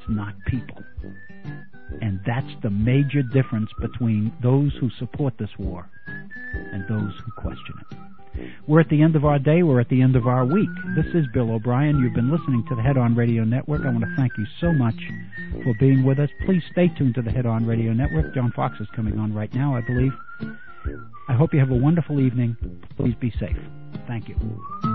not people. And that's the major difference between those who support this war and those who question it. We're at the end of our day. We're at the end of our week. This is Bill O'Brien. You've been listening to the Head On Radio Network. I want to thank you so much for being with us. Please stay tuned to the Head On Radio Network. John Fox is coming on right now, I believe. I hope you have a wonderful evening. Please be safe. Thank you.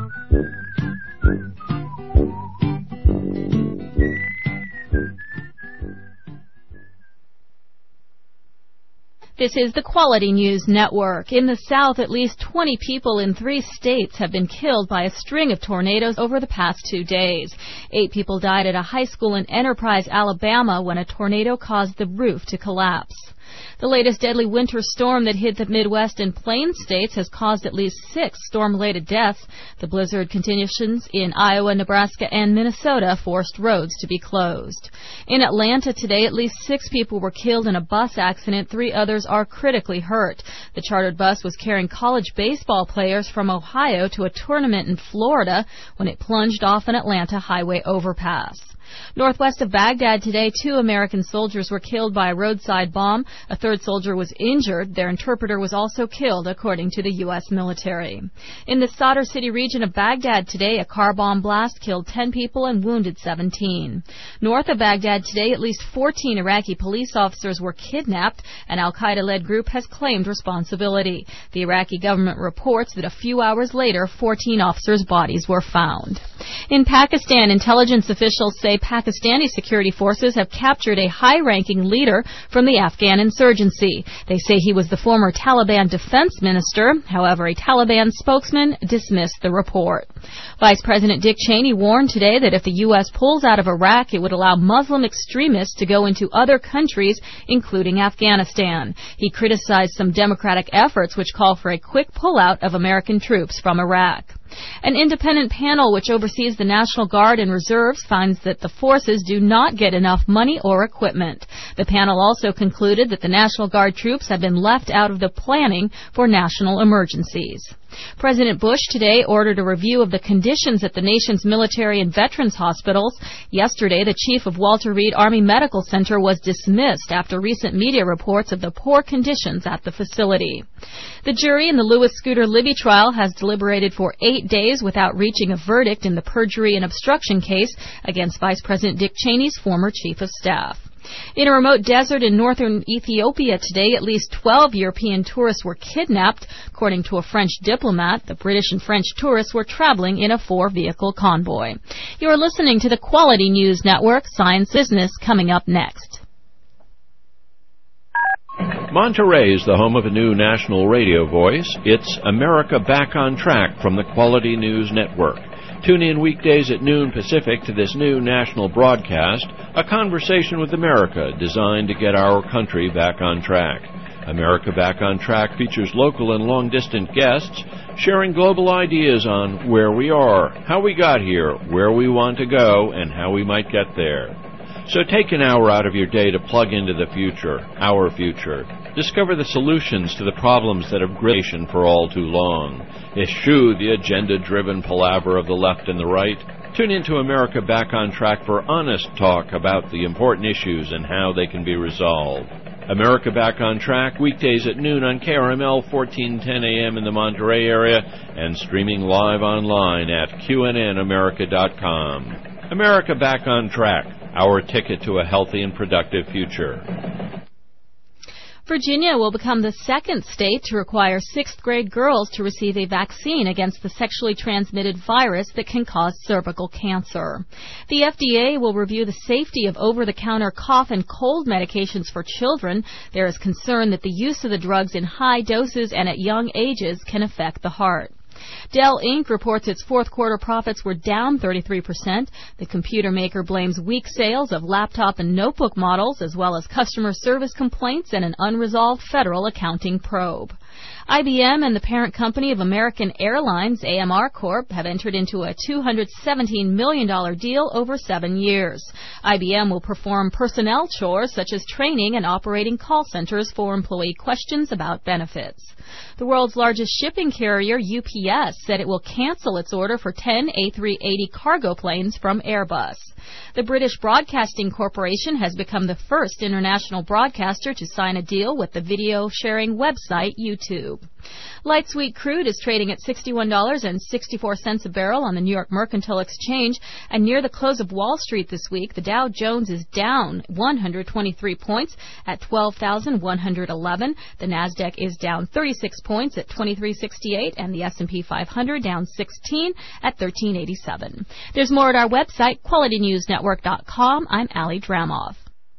This is the Quality News Network. In the South, at least 20 people in 3 states have been killed by a string of tornadoes over the past 2 days. 8 people died at a high school in Enterprise, Alabama, when a tornado caused the roof to collapse. The latest deadly winter storm that hit the Midwest and Plains states has caused at least 6 storm-related deaths. The blizzard conditions in Iowa, Nebraska, and Minnesota forced roads to be closed. In Atlanta today, at least 6 people were killed in a bus accident. 3 others are critically hurt. The chartered bus was carrying college baseball players from Ohio to a tournament in Florida when it plunged off an Atlanta highway overpass. Northwest of Baghdad today, 2 American soldiers were killed by a roadside bomb. A 3rd soldier was injured. Their interpreter was also killed, according to the U.S. military. In the Sadr City region of Baghdad today, a car bomb blast killed 10 people and wounded 17. North of Baghdad today, at least 14 Iraqi police officers were kidnapped. An al-Qaeda-led group has claimed responsibility. The Iraqi government reports that a few hours later, 14 officers' bodies were found. In Pakistan, intelligence officials say Pakistani security forces have captured a high-ranking leader from the Afghan insurgency. They say he was the former Taliban defense minister. However, a Taliban spokesman dismissed the report. Vice President Dick Cheney warned today that if the U.S. pulls out of Iraq, it would allow Muslim extremists to go into other countries, including Afghanistan. He criticized some Democratic efforts which call for a quick pullout of American troops from Iraq. An independent panel which oversees the National Guard and Reserves finds that the forces do not get enough money or equipment. The panel also concluded that the National Guard troops have been left out of the planning for national emergencies. President Bush today ordered a review of the conditions at the nation's military and veterans hospitals. Yesterday, the chief of Walter Reed Army Medical Center was dismissed after recent media reports of the poor conditions at the facility. The jury in the Lewis Scooter Libby trial has deliberated for 8 days without reaching a verdict in the perjury and obstruction case against Vice President Dick Cheney's former chief of staff. In a remote desert in northern Ethiopia today, at least 12 European tourists were kidnapped. According to a French diplomat, the British and French tourists were traveling in a 4-vehicle convoy. You are listening to the Quality News Network. Science Business coming up next. Monterey is the home of a new national radio voice. It's America Back on Track from the Quality News Network. Tune in weekdays at noon Pacific to this new national broadcast, a conversation with America designed to get our country back on track. America Back on Track features local and long-distance guests sharing global ideas on where we are, how we got here, where we want to go, and how we might get there. So take an hour out of your day to plug into the future, our future. Discover the solutions to the problems that have gripped the nation for all too long. Eschew the agenda-driven palaver of the left and the right. Tune into America Back on Track for honest talk about the important issues and how they can be resolved. America Back on Track, weekdays at noon on KRML 1410 AM in the Monterey area and streaming live online at QNNAmerica.com. America Back on Track, our ticket to a healthy and productive future. Virginia will become the second state to require 6th-grade girls to receive a vaccine against the sexually transmitted virus that can cause cervical cancer. The FDA will review the safety of over-the-counter cough and cold medications for children. There is concern that the use of the drugs in high doses and at young ages can affect the heart. Dell Inc. reports its fourth quarter profits were down 33%. The computer maker blames weak sales of laptop and notebook models, as well as customer service complaints and an unresolved federal accounting probe. IBM and the parent company of American Airlines, AMR Corp., have entered into a $217 million deal over 7 years. IBM will perform personnel chores such as training and operating call centers for employee questions about benefits. The world's largest shipping carrier, UPS, said it will cancel its order for 10 A380 cargo planes from Airbus. The British Broadcasting Corporation has become the first international broadcaster to sign a deal with the video-sharing website YouTube. Light sweet crude is trading at $61.64 a barrel on the New York Mercantile Exchange, and near the close of Wall Street this week, the Dow Jones is down 123 points at 12,111. The Nasdaq is down 36 points at 2368, and the S&P 500 down 16 at 1387. There's more at our website, QualityNewsNetwork.com. I'm Ali Dramoff.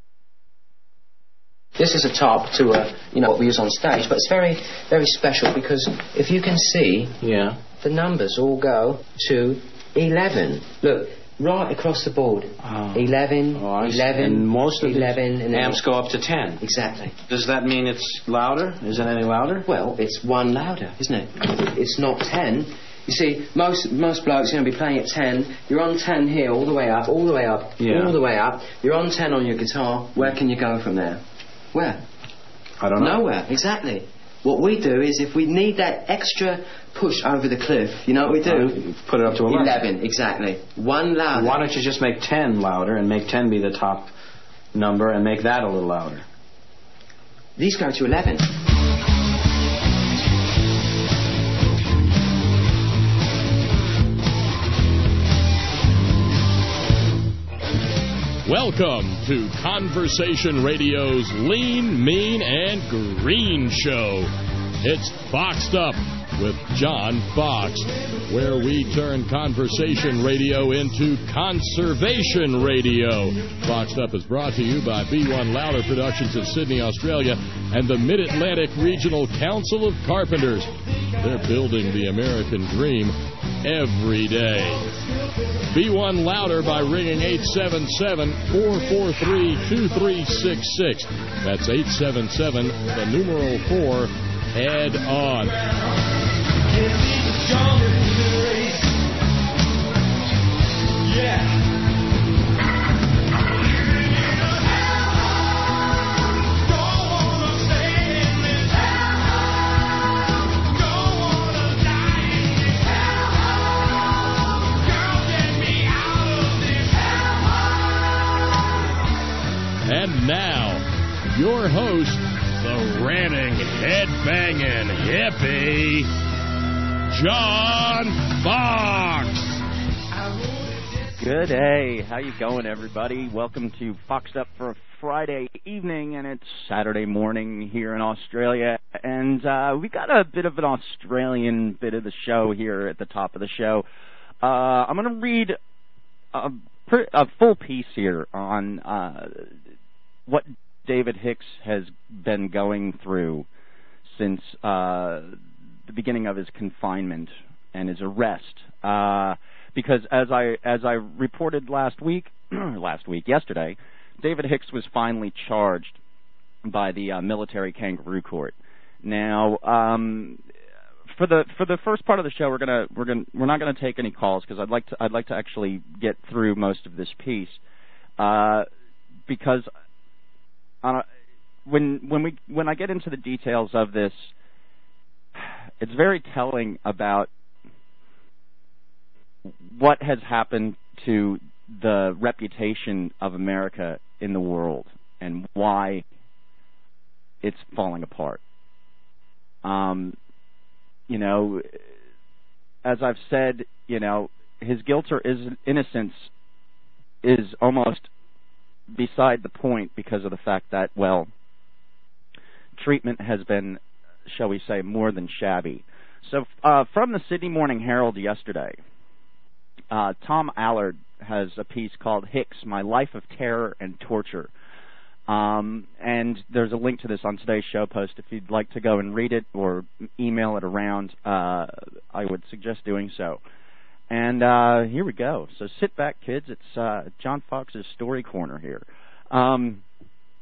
This is a top to what we use on stage, but it's very, very special because if you can see, the numbers all go to 11. Look, right across the board. 11, 11, and most of 11, and amps go up to 10. Exactly. Does that mean it's louder? Is it any louder? Well, it's one louder, isn't it? It's not 10. You see, most blokes are going to be playing at 10. You're on 10 here, all the way up, all the way up, all the way up. You're on 10 on your guitar. Where can you go from there? Where? I don't know. Nowhere, exactly. What we do is if we need that extra push over the cliff, you know what we do? Put it up to 11. 11, exactly. One louder. Why don't you just make 10 louder and make 10 be the top number and make that a little louder? These go to 11. Welcome to Conversation Radio's Lean, Mean, and Green Show. It's Boxed Up with John Fox, where we turn conversation radio into conservation radio. Boxed Up is brought to you by B1 Louder Productions in Sydney, Australia, and the Mid-Atlantic Regional Council of Carpenters. They're building the American dream every day. B1 Louder by ringing 877-443-2366. That's 877, the numeral 4, head on. Yeah. And now, your host, the ranting, head-banging hippie, John Fox. Good day. How you going, everybody? Welcome to Foxed Up for a Friday evening, and it's Saturday morning here in Australia. And we got a bit of an Australian bit of the show here at the top of the show. I'm going to read a full piece here on what David Hicks has been going through since the beginning of his confinement and his arrest. Because as I reported yesterday, David Hicks was finally charged by the military kangaroo court. Now, for the first part of the show, we're not gonna take any calls because I'd like to actually get through most of this piece, because when I get into the details of this, it's very telling about what has happened to the reputation of America in the world and why it's falling apart. As I've said, his guilt or his innocence is almost beside the point because of the fact that, treatment has been, shall we say, more than shabby. So from the Sydney Morning Herald yesterday, Tom Allard has a piece called Hicks, My Life of Terror and Torture. And there's a link to this on today's show post. If you'd like to go and read it or email it around, I would suggest doing so. And here we go. So sit back, kids. It's John Fox's Story Corner here.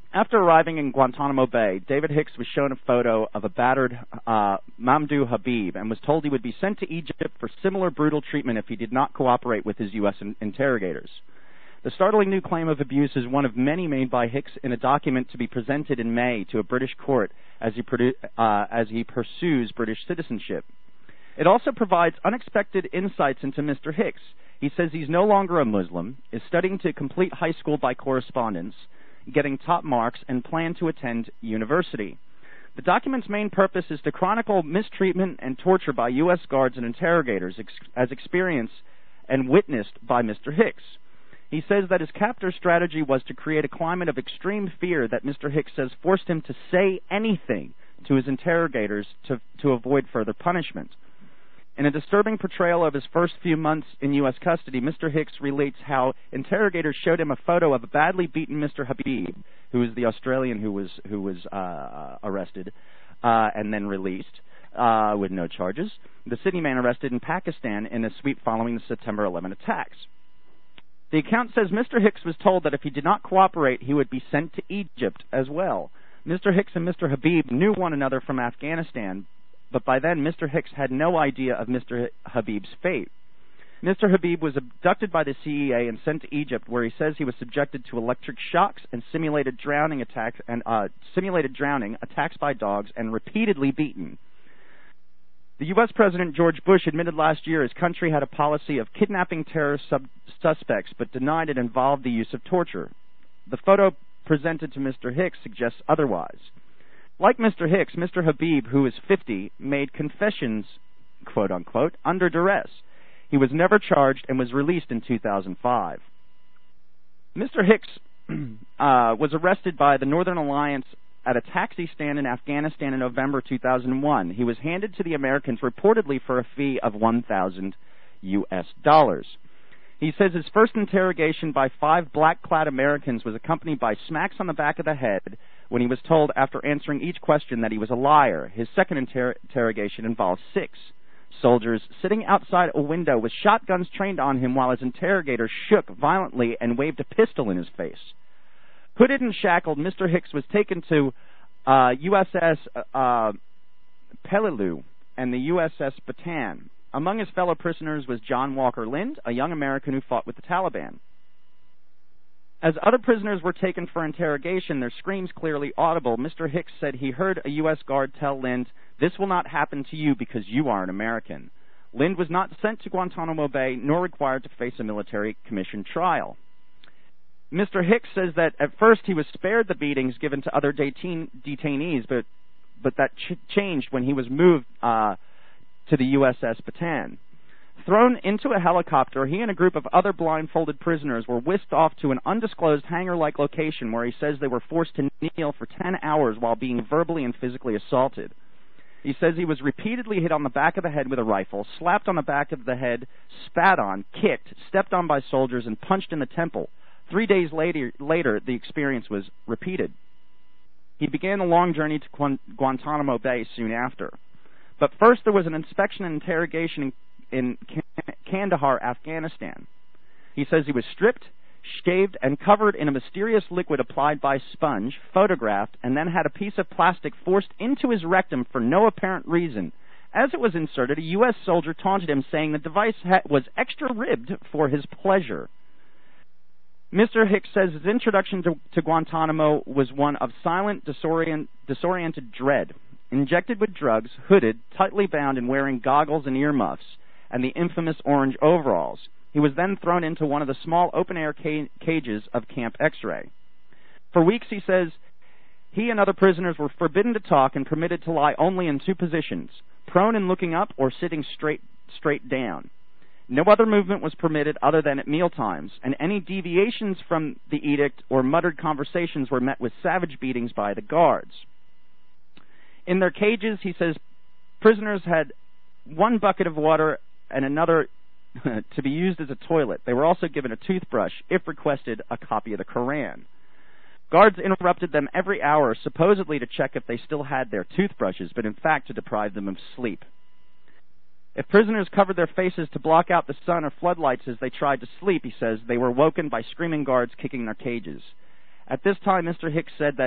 After arriving in Guantanamo Bay, David Hicks was shown a photo of a battered Mamdouh Habib and was told he would be sent to Egypt for similar brutal treatment if he did not cooperate with his U.S. interrogators. The startling new claim of abuse is one of many made by Hicks in a document to be presented in May to a British court as he pursues British citizenship. It also provides unexpected insights into Mr. Hicks. He says he's no longer a Muslim, is studying to complete high school by correspondence, getting top marks, and plan to attend university. The document's main purpose is to chronicle mistreatment and torture by U.S. guards and interrogators as experienced and witnessed by Mr. Hicks. He says that his captor's strategy was to create a climate of extreme fear that Mr. Hicks says forced him to say anything to his interrogators to avoid further punishment. In a disturbing portrayal of his first few months in U.S. custody, Mr. Hicks relates how interrogators showed him a photo of a badly beaten Mr. Habib, who is the Australian who was arrested and then released with no charges, the city man arrested in Pakistan in a sweep following the September 11 attacks. The account says Mr. Hicks was told that if he did not cooperate, he would be sent to Egypt as well. Mr. Hicks and Mr. Habib knew one another from Afghanistan, but by then Mr. Hicks had no idea of Mr. Habib's fate. Mr. Habib was abducted by the CEA and sent to Egypt, where he says he was subjected to electric shocks and simulated drowning, attacks by dogs, and repeatedly beaten. The U.S. President George Bush admitted last year his country had a policy of kidnapping terrorist suspects, but denied it involved the use of torture. The photo presented to Mr. Hicks suggests otherwise. Like Mr. Hicks, Mr. Habib, who is 50, made confessions, quote-unquote, under duress. He was never charged and was released in 2005. Mr. Hicks was arrested by the Northern Alliance at a taxi stand in Afghanistan in November 2001. He was handed to the Americans reportedly for a fee of $1,000 US. He says his first interrogation by 5 black-clad Americans was accompanied by smacks on the back of the head when he was told after answering each question that he was a liar. His second interrogation involved 6 soldiers sitting outside a window with shotguns trained on him while his interrogator shook violently and waved a pistol in his face. Hooded and shackled, Mr. Hicks was taken to USS Peleliu and the USS Bataan. Among his fellow prisoners was John Walker Lind, a young American who fought with the Taliban. As other prisoners were taken for interrogation, their screams clearly audible, Mr. Hicks said he heard a U.S. guard tell Lind, "This will not happen to you because you are an American." Lind was not sent to Guantanamo Bay nor required to face a military commission trial. Mr. Hicks says that at first he was spared the beatings given to other detainees, but that changed when he was moved to the USS Bataan. Thrown into a helicopter, he and a group of other blindfolded prisoners were whisked off to an undisclosed hangar-like location where he says they were forced to kneel for 10 hours while being verbally and physically assaulted. He says he was repeatedly hit on the back of the head with a rifle, slapped on the back of the head, spat on, kicked, stepped on by soldiers, and punched in the temple. 3 days later, the experience was repeated. He began a long journey to Guantanamo Bay soon after. But first there was an inspection and interrogation in Kandahar, Afghanistan. He says he was stripped, shaved, and covered in a mysterious liquid applied by sponge, photographed, and then had a piece of plastic forced into his rectum for no apparent reason. As it was inserted, a U.S. soldier taunted him, saying the device was extra-ribbed for his pleasure. Mr. Hicks says his introduction to Guantanamo was one of silent, disoriented dread. Injected with drugs, hooded, tightly bound, and wearing goggles and earmuffs, and the infamous orange overalls. He was then thrown into one of the small open-air cages of Camp X-Ray. For weeks, he says, he and other prisoners were forbidden to talk and permitted to lie only in 2 positions, prone and looking up or sitting straight down. No other movement was permitted other than at mealtimes, and any deviations from the edict or muttered conversations were met with savage beatings by the guards. In their cages, he says, prisoners had 1 bucket of water and another to be used as a toilet. They were also given a toothbrush, if requested, a copy of the Koran. Guards interrupted them every hour, supposedly to check if they still had their toothbrushes, but in fact to deprive them of sleep. If prisoners covered their faces to block out the sun or floodlights as they tried to sleep, he says, they were woken by screaming guards kicking their cages. At this time, Mr. Hicks said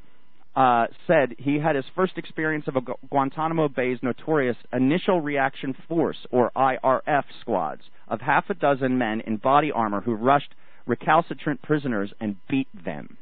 he had his first experience of a Guantanamo Bay's notorious Initial Reaction Force, or IRF, squads of half a dozen men in body armor who rushed recalcitrant prisoners and beat them.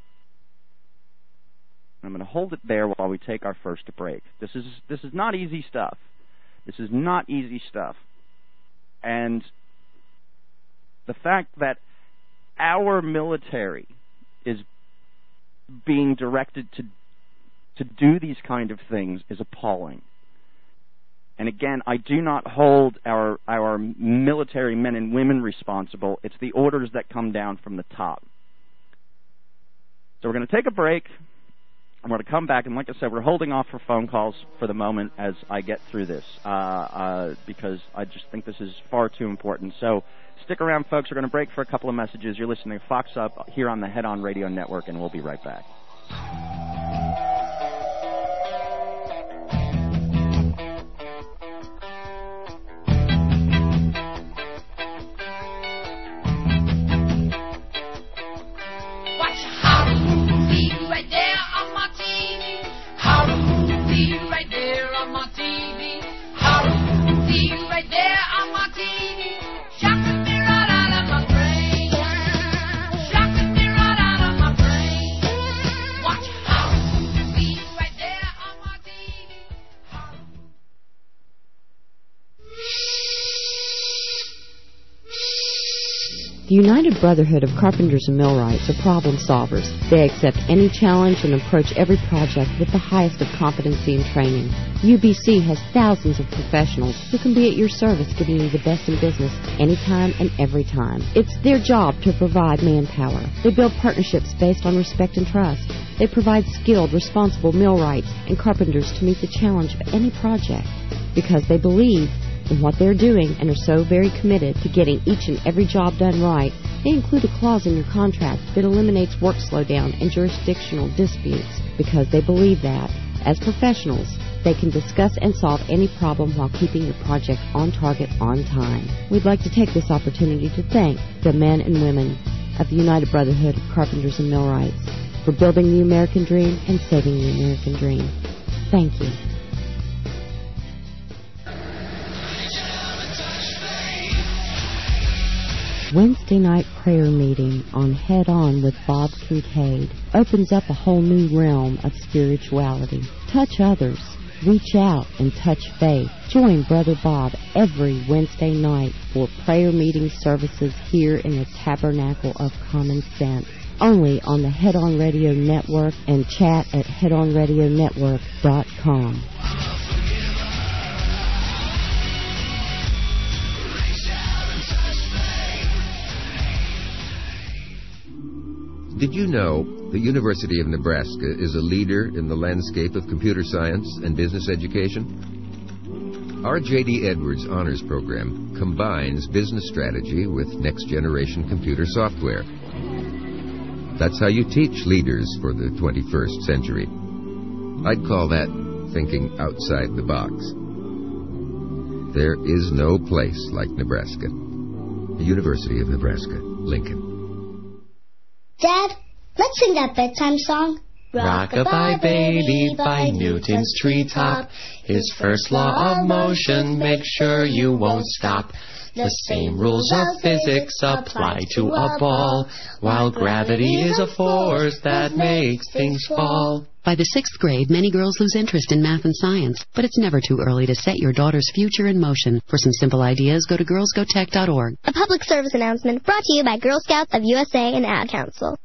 I'm going to hold it there while we take our first break. This is not easy stuff. This is not easy stuff. And the fact that our military is being directed to do these kind of things is appalling. And again, I do not hold our military men and women responsible. It's the orders that come down from the top. So we're going to take a break. I'm going to come back, and like I said, we're holding off for phone calls for the moment as I get through this, because I just think this is far too important. So stick around, folks. We're going to break for a couple of messages. You're listening to Fox Up here on the Head On Radio Network, and we'll be right back. The United Brotherhood of Carpenters and Millwrights are problem solvers. They accept any challenge and approach every project with the highest of competency and training. UBC has thousands of professionals who can be at your service, giving you the best in business anytime and every time. It's their job to provide manpower. They build partnerships based on respect and trust. They provide skilled, responsible millwrights and carpenters to meet the challenge of any project because they believe in what they're doing and are so very committed to getting each and every job done right. They include a clause in your contract that eliminates work slowdown and jurisdictional disputes because they believe that, as professionals, they can discuss and solve any problem while keeping your project on target on time. We'd like to take this opportunity to thank the men and women of the United Brotherhood of Carpenters and Millwrights for building the American dream and saving the American dream. Thank you. Wednesday night prayer meeting on Head On with Bob Kincaid opens up a whole new realm of spirituality. Touch others, reach out, and touch faith. Join Brother Bob every Wednesday night for prayer meeting services here in the Tabernacle of Common Sense. Only on the Head On Radio Network and chat at headonradionetwork.com. Did you know the University of Nebraska is a leader in the landscape of computer science and business education? Our J.D. Edwards Honors Program combines business strategy with next-generation computer software. That's how you teach leaders for the 21st century. I'd call that thinking outside the box. There is no place like Nebraska. The University of Nebraska, Lincoln. Dad, let's sing that bedtime song. Rock-a-bye baby by Newton's treetop. His first law of motion makes sure you won't stop. The same rules of physics apply to a ball, while gravity is a force that makes things fall. By the 6th grade, many girls lose interest in math and science, but it's never too early to set your daughter's future in motion. For some simple ideas, go to girlsgotech.org. A public service announcement brought to you by Girl Scouts of USA and Ad Council.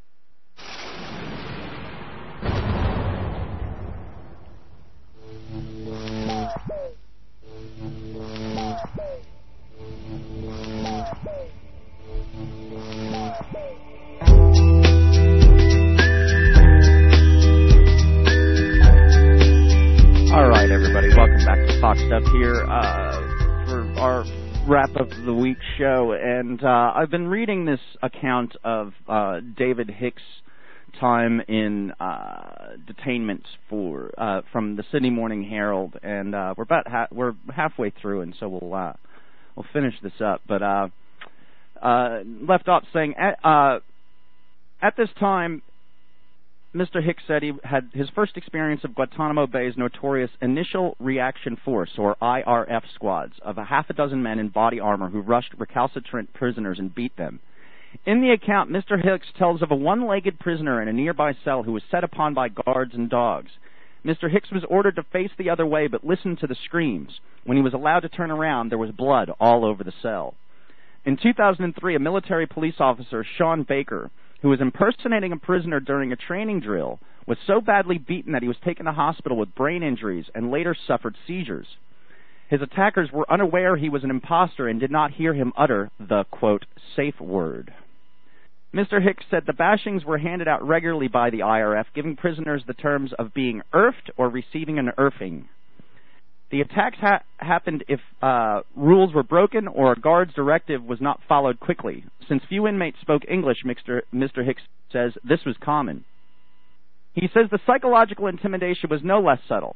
All right, everybody, welcome back to Fox Up here for our wrap of the week show. And I've been reading this account of David Hicks' time in detainment from the Sydney Morning Herald, and we're halfway through, and so we'll finish this up. But left off saying At this time, Mr. Hicks said he had his first experience of Guantanamo Bay's notorious Initial Reaction Force, or IRF squads, of a half a dozen men in body armor who rushed recalcitrant prisoners and beat them. In the account, Mr. Hicks tells of a one-legged prisoner in a nearby cell who was set upon by guards and dogs. Mr. Hicks was ordered to face the other way but listened to the screams. When he was allowed to turn around, there was blood all over the cell. In 2003, a military police officer, Sean Baker, who was impersonating a prisoner during a training drill, was so badly beaten that he was taken to hospital with brain injuries and later suffered seizures. His attackers were unaware he was an imposter and did not hear him utter the, quote, safe word. Mr. Hicks said the bashings were handed out regularly by the IRF, giving prisoners the terms of being earfed or receiving an earfing. The attacks happened if rules were broken or a guard's directive was not followed quickly. Since few inmates spoke English, Mr. Hicks says this was common. He says the psychological intimidation was no less subtle.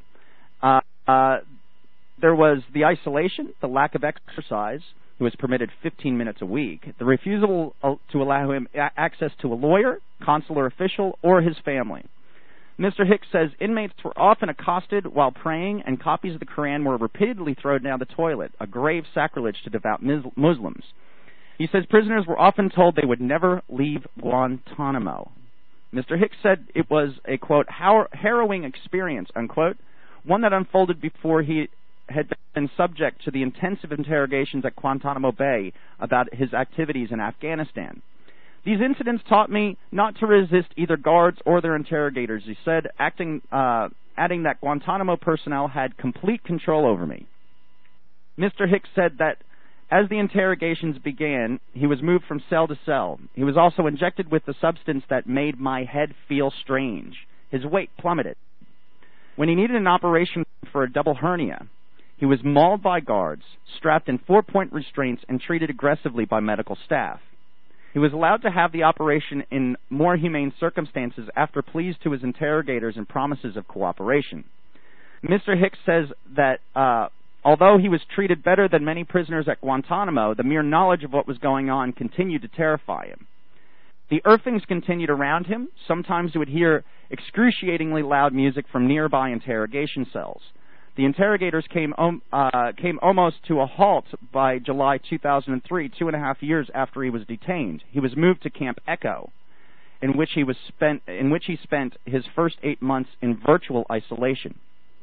There was the isolation, the lack of exercise. He was permitted 15 minutes a week, the refusal to allow him access to a lawyer, consular official, or his family. Mr. Hicks says inmates were often accosted while praying, and copies of the Quran were repeatedly thrown down the toilet, a grave sacrilege to devout Muslims. He says prisoners were often told they would never leave Guantanamo. Mr. Hicks said it was a, quote, harrowing experience, unquote, one that unfolded before he had been subject to the intensive interrogations at Guantanamo Bay about his activities in Afghanistan. These incidents taught me not to resist either guards or their interrogators, he said, adding that Guantanamo personnel had complete control over me. Mr. Hicks said that as the interrogations began, he was moved from cell to cell. He was also injected with the substance that made my head feel strange. His weight plummeted. When he needed an operation for a double hernia, he was mauled by guards, strapped in 4-point restraints, and treated aggressively by medical staff. He was allowed to have the operation in more humane circumstances after pleas to his interrogators and promises of cooperation. Mr. Hicks says that although he was treated better than many prisoners at Guantanamo, the mere knowledge of what was going on continued to terrify him. The earthings continued around him. Sometimes he would hear excruciatingly loud music from nearby interrogation cells. The interrogators came almost to a halt by July 2003, 2.5 years after he was detained. He was moved to Camp Echo, in which he spent his first 8 months in virtual isolation.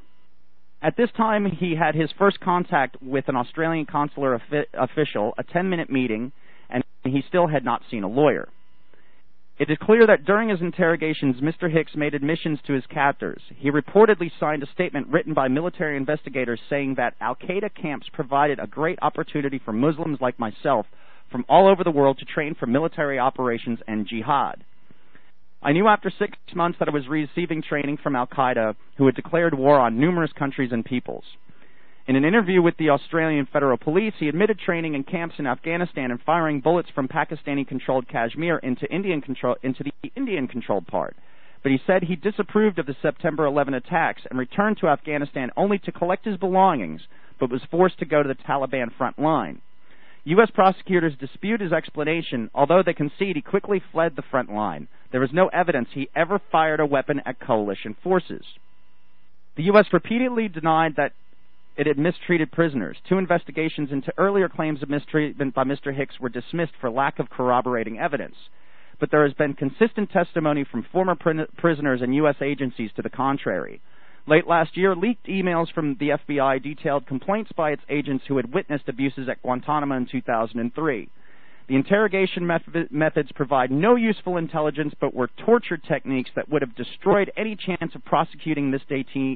At this time, he had his first contact with an Australian consular official, a 10-minute meeting, and he still had not seen a lawyer. It is clear that during his interrogations, Mr. Hicks made admissions to his captors. He reportedly signed a statement written by military investigators saying that Al-Qaeda camps provided a great opportunity for Muslims like myself from all over the world to train for military operations and jihad. I knew after 6 months that I was receiving training from Al-Qaeda, who had declared war on numerous countries and peoples. In an interview with the Australian Federal Police, he admitted training in camps in Afghanistan and firing bullets from Pakistani-controlled Kashmir into the Indian-controlled part. But he said he disapproved of the September 11 attacks and returned to Afghanistan only to collect his belongings, but was forced to go to the Taliban front line. U.S. prosecutors dispute his explanation, although they concede he quickly fled the front line. There is no evidence he ever fired a weapon at coalition forces. The U.S. repeatedly denied that it had mistreated prisoners. 2 investigations into earlier claims of mistreatment by Mr. Hicks were dismissed for lack of corroborating evidence. But there has been consistent testimony from former prisoners and U.S. agencies to the contrary. Late last year, leaked emails from the FBI detailed complaints by its agents who had witnessed abuses at Guantanamo in 2003. The interrogation methods provide no useful intelligence but were torture techniques that would have destroyed any chance of prosecuting this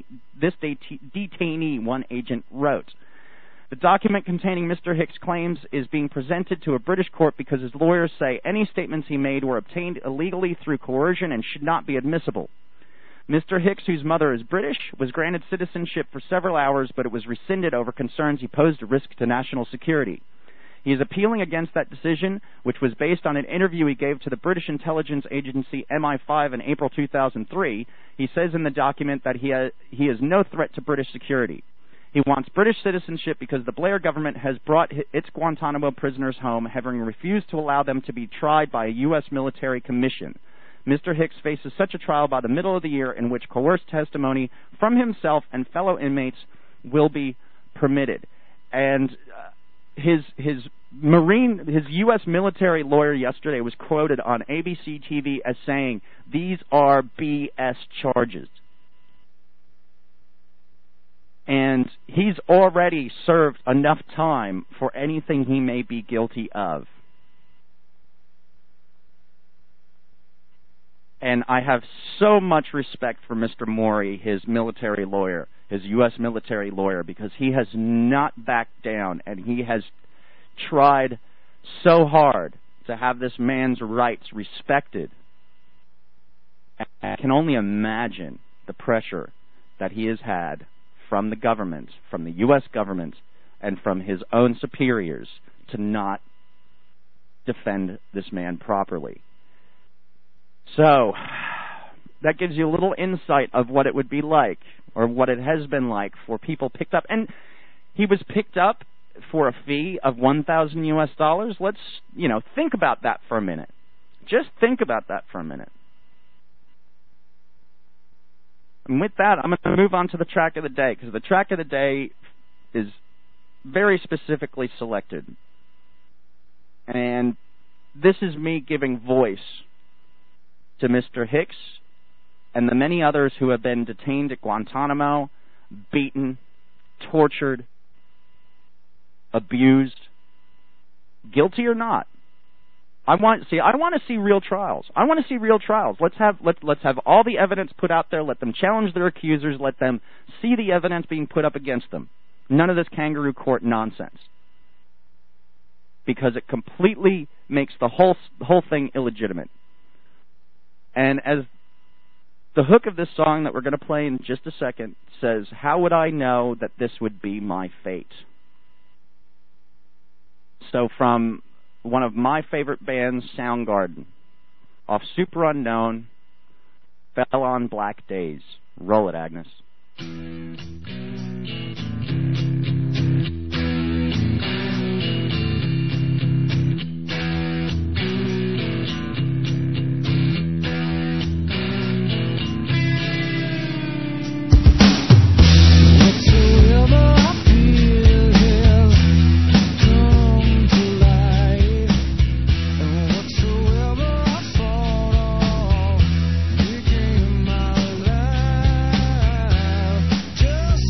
detainee, one agent wrote. The document containing Mr. Hicks' claims is being presented to a British court because his lawyers say any statements he made were obtained illegally through coercion and should not be admissible. Mr. Hicks, whose mother is British, was granted citizenship for several hours, but it was rescinded over concerns he posed a risk to national security. He is appealing against that decision, which was based on an interview he gave to the British intelligence agency MI5 in April 2003. He says in the document that he is no threat to British security. He wants British citizenship because the Blair government has brought its Guantanamo prisoners home, having refused to allow them to be tried by a U.S. military commission. Mr. Hicks faces such a trial by the middle of the year in which coerced testimony from himself and fellow inmates will be permitted. And his U.S. military lawyer yesterday was quoted on ABC TV as saying, "These are BS charges." And he's already served enough time for anything he may be guilty of. And I have so much respect for Mr. Maury, his military lawyer, his U.S. military lawyer, because he has not backed down, and he has tried so hard to have this man's rights respected. I can only imagine the pressure that he has had from the government, from the U.S. government, and from his own superiors to not defend this man properly. So, that gives you a little insight of what it would be like, or what it has been like for people picked up. And he was picked up for a fee of $1,000 US. Let's, think about that for a minute. Just think about that for a minute. And with that, I'm going to move on to the track of the day, because the track of the day is very specifically selected. And this is me giving voice to Mr. Hicks and the many others who have been detained at Guantanamo, beaten, tortured, abused, guilty or not. I want to see real trials. I want to see real trials. Let's have all the evidence put out there. Let them challenge their accusers. Let them see the evidence being put up against them. None of this kangaroo court nonsense, because it completely makes the whole thing illegitimate. And as the hook of this song that we're going to play in just a second says, "How would I know that this would be my fate?" So from one of my favorite bands, Soundgarden, off Super Unknown, Fell on Black Days. Roll it, Agnes. Just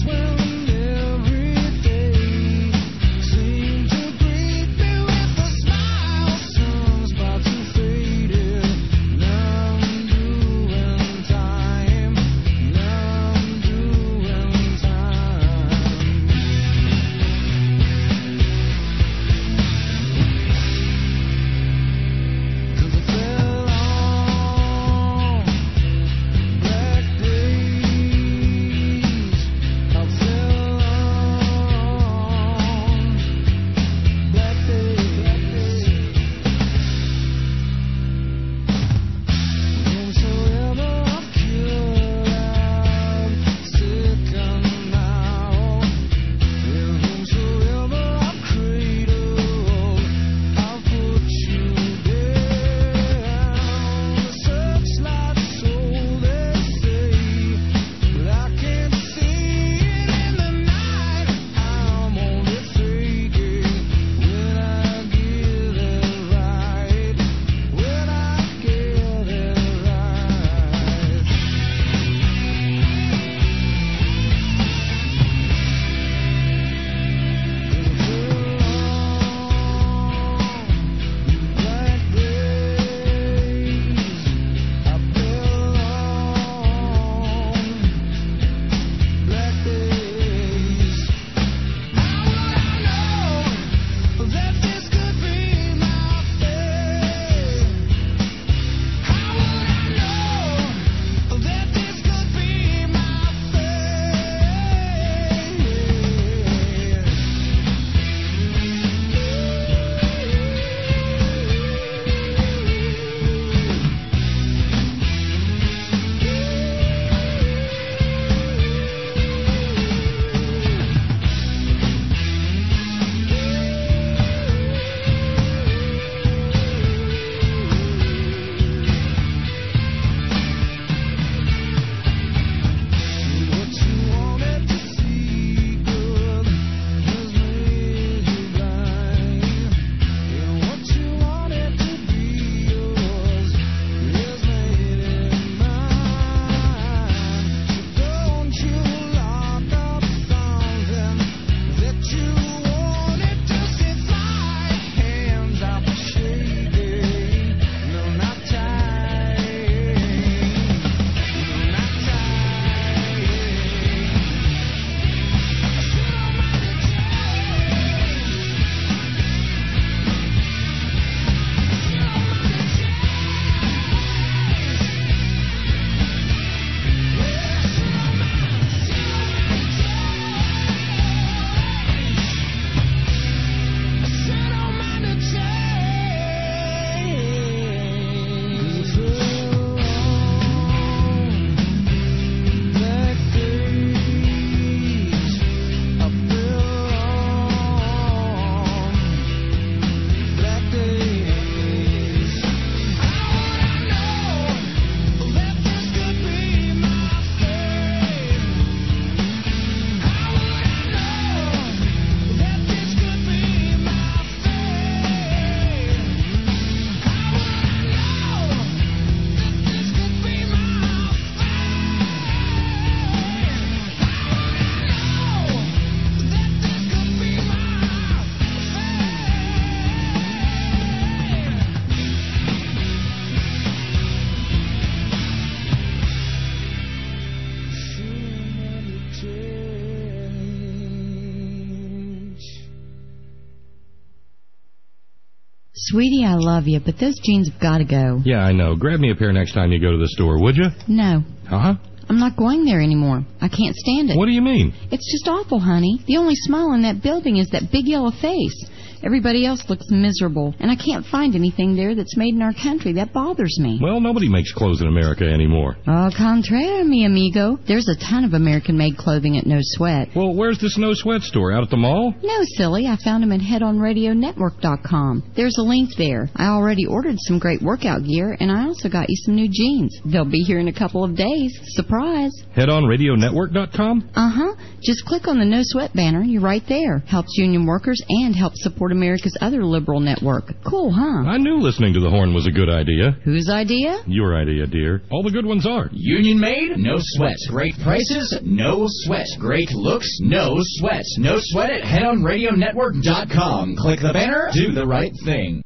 Sweetie, I love you, but those jeans have got to go. Yeah, I know. Grab me a pair next time you go to the store, would you? No. Uh-huh. I'm not going there anymore. I can't stand it. What do you mean? It's just awful, honey. The only smile in that building is that big yellow face. Everybody else looks miserable, and I can't find anything there that's made in our country. That bothers me. Well, nobody makes clothes in America anymore. Au contraire, mi amigo. There's a ton of American-made clothing at No Sweat. Well, where's this No Sweat store? Out at the mall? No, silly. I found them at headonradionetwork.com. There's a link there. I already ordered some great workout gear, and I also got you some new jeans. They'll be here in a couple of days. Surprise. Headonradionetwork.com? Uh-huh. Just click on the No Sweat banner. You're right there. Helps union workers and helps support America's other liberal network. Cool, huh? I knew listening to the horn was a good idea. Whose idea? Your idea, dear. All the good ones are. Union made? No sweat. Great prices? No sweat. Great looks? No sweat. No sweat at headonradionetwork.com. Click the banner. Do the right thing.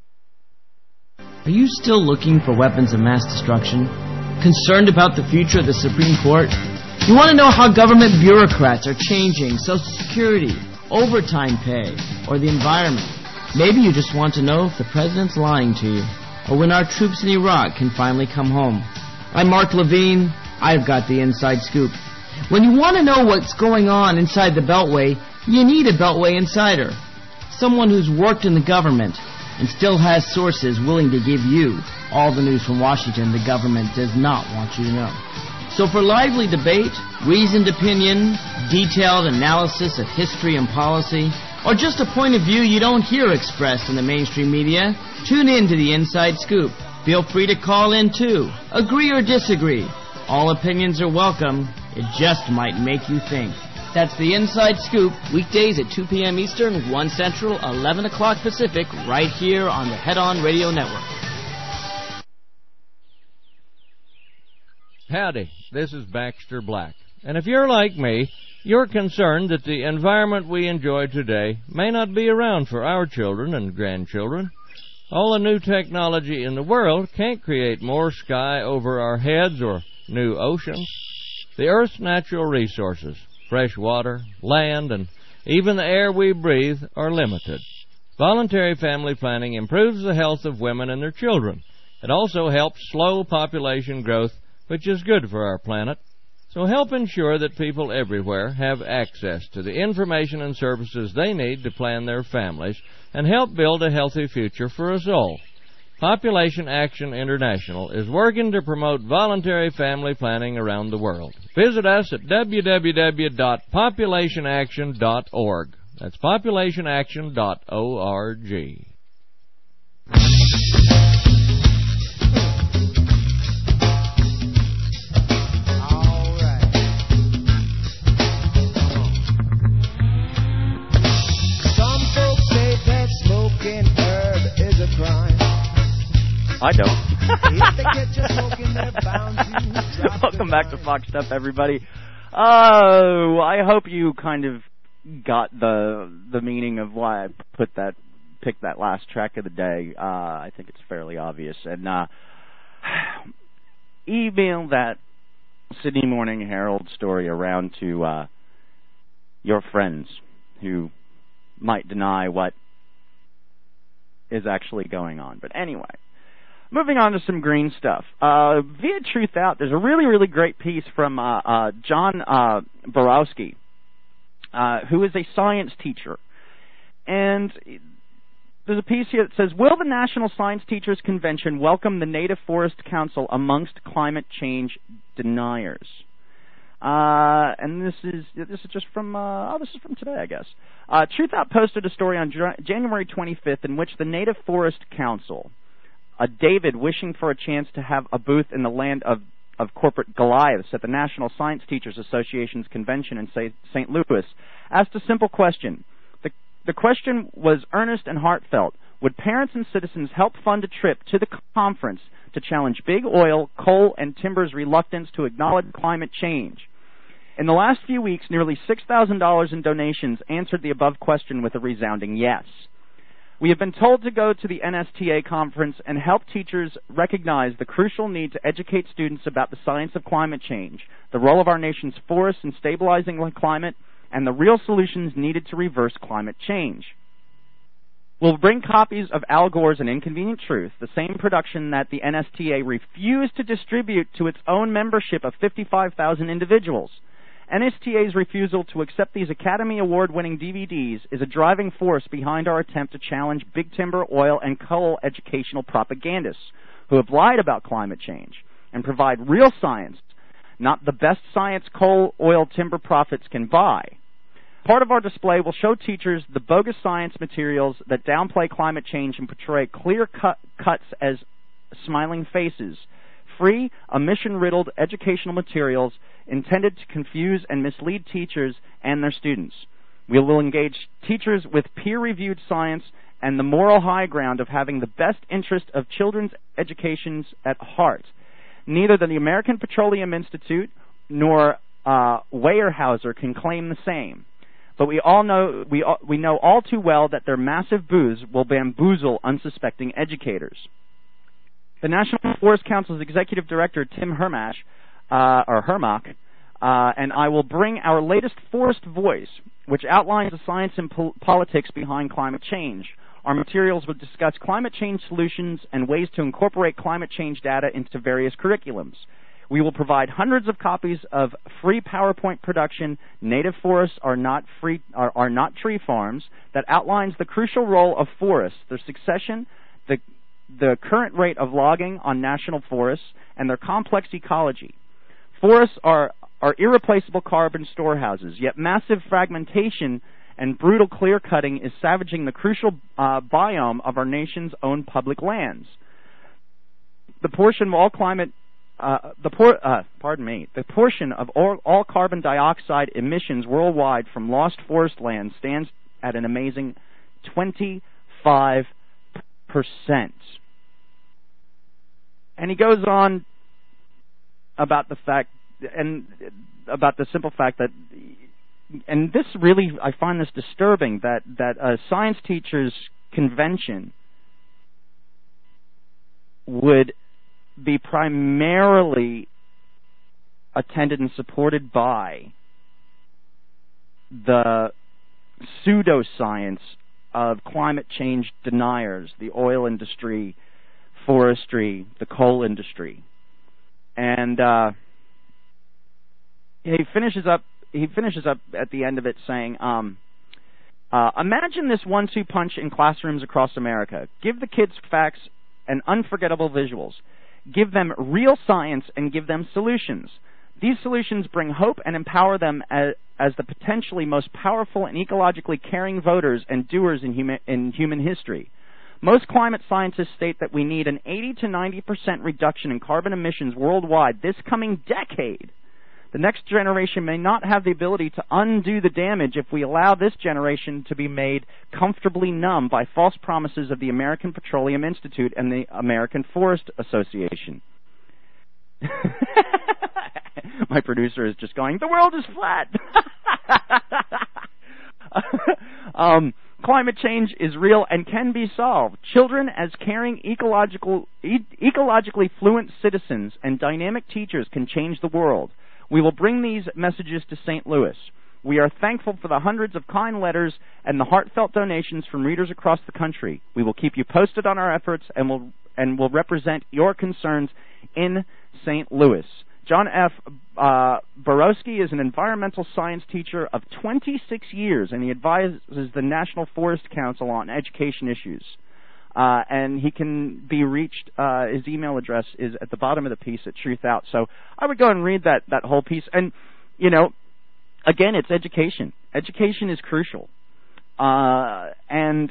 Are you still looking for weapons of mass destruction? Concerned about the future of the Supreme Court? You want to know how government bureaucrats are changing Social Security, overtime pay, or the environment? Maybe you just want to know if the president's lying to you, or when our troops in Iraq can finally come home. I'm Mark Levine. I've got the inside scoop. When you want to know what's going on inside the Beltway, you need a Beltway insider. Someone who's worked in the government and still has sources willing to give you all the news from Washington the government does not want you to know. So for lively debate, reasoned opinion, detailed analysis of history and policy, or just a point of view you don't hear expressed in the mainstream media, tune in to the Inside Scoop. Feel free to call in, too. Agree or disagree. All opinions are welcome. It just might make you think. That's the Inside Scoop, weekdays at 2 p.m. Eastern, 1 Central, 11 o'clock Pacific, right here on the Head On Radio Network. Howdy, this is Baxter Black. And if you're like me, you're concerned that the environment we enjoy today may not be around for our children and grandchildren. All the new technology in the world can't create more sky over our heads or new oceans. The Earth's natural resources, fresh water, land, and even the air we breathe are limited. Voluntary family planning improves the health of women and their children. It also helps slow population growth, which is good for our planet. So help ensure that people everywhere have access to the information and services they need to plan their families and help build a healthy future for us all. Population Action International is working to promote voluntary family planning around the world. Visit us at www.populationaction.org. That's populationaction.org. I don't. Welcome back to Fox Stuff, everybody. Oh, I hope you kind of got the meaning of why I picked that last track of the day. I think it's fairly obvious. And email that Sydney Morning Herald story around to your friends who might deny what is actually going on. But anyway, moving on to some green stuff. Via Truth Out, there's a really, really great piece from John Borowski, who is a science teacher. And there's a piece here that says, will the National Science Teachers Convention welcome the Native Forest Council amongst climate change deniers? And this is just from this is from today, I guess. Truth Out posted a story on January 25th in which the Native Forest Council, David wishing for a chance to have a booth in the land of corporate Goliaths at the National Science Teachers Association's convention in St. Louis, asked a simple question. The question was earnest and heartfelt. Would parents and citizens help fund a trip to the conference to challenge big oil, coal, and timber's reluctance to acknowledge climate change? In the last few weeks, nearly $6,000 in donations answered the above question with a resounding yes. We have been told to go to the NSTA conference and help teachers recognize the crucial need to educate students about the science of climate change, the role of our nation's forests in stabilizing the climate, and the real solutions needed to reverse climate change. We'll bring copies of Al Gore's An Inconvenient Truth, the same production that the NSTA refused to distribute to its own membership of 55,000 individuals. NSTA's refusal to accept these Academy Award-winning DVDs is a driving force behind our attempt to challenge big timber, oil, and coal educational propagandists who have lied about climate change and provide real science, not the best science coal, oil, timber profits can buy. Part of our display will show teachers the bogus science materials that downplay climate change and portray clear cuts as smiling faces, free, omission-riddled educational materials intended to confuse and mislead teachers and their students. We will engage teachers with peer-reviewed science and the moral high ground of having the best interest of children's educations at heart. Neither the American Petroleum Institute nor Weyerhaeuser can claim the same. But we know all too well that their massive booths will bamboozle unsuspecting educators. The National Forest Council's Executive Director, Tim Hermach, and I will bring our latest Forest Voice, which outlines the science and politics behind climate change. Our materials will discuss climate change solutions and ways to incorporate climate change data into various curriculums. We will provide hundreds of copies of free PowerPoint production, Native Forests Are Not Tree Farms, that outlines the crucial role of forests, their succession, the current rate of logging on national forests, and their complex ecology. Forests are irreplaceable carbon storehouses, yet massive fragmentation and brutal clear-cutting is savaging the crucial biome of our nation's own public lands. The portion of all portion of all carbon dioxide emissions worldwide from lost forest land stands at an amazing 25%. And he goes on about the fact, and about the simple fact that, and this really, I find this disturbing, that a science teachers convention would be primarily attended and supported by the pseudoscience of climate change deniers, the oil industry, forestry, the coal industry. And he finishes up at the end of it saying, imagine this 1-2 punch in classrooms across America. Give the kids facts and unforgettable visuals. Give them real science and give them solutions. These solutions bring hope and empower them as the potentially most powerful and ecologically caring voters and doers in human history. Most climate scientists state that we need an 80 to 90% reduction in carbon emissions worldwide this coming decade. The next generation may not have the ability to undo the damage if we allow this generation to be made comfortably numb by false promises of the American Petroleum Institute and the American Forest Association. My producer is just going, the world is flat! Climate change is real and can be solved. Children, as caring, ecologically fluent citizens and dynamic teachers, can change the world. We will bring these messages to St. Louis. We are thankful for the hundreds of kind letters and the heartfelt donations from readers across the country. We will keep you posted on our efforts and will represent your concerns in St. Louis. John F. Borowski is an environmental science teacher of 26 years, and he advises the National Forest Council on education issues. And he can be reached, his email address is at the bottom of the piece at Truth Out. So I would go and read that whole piece. And, you know, again, it's education. Education is crucial. And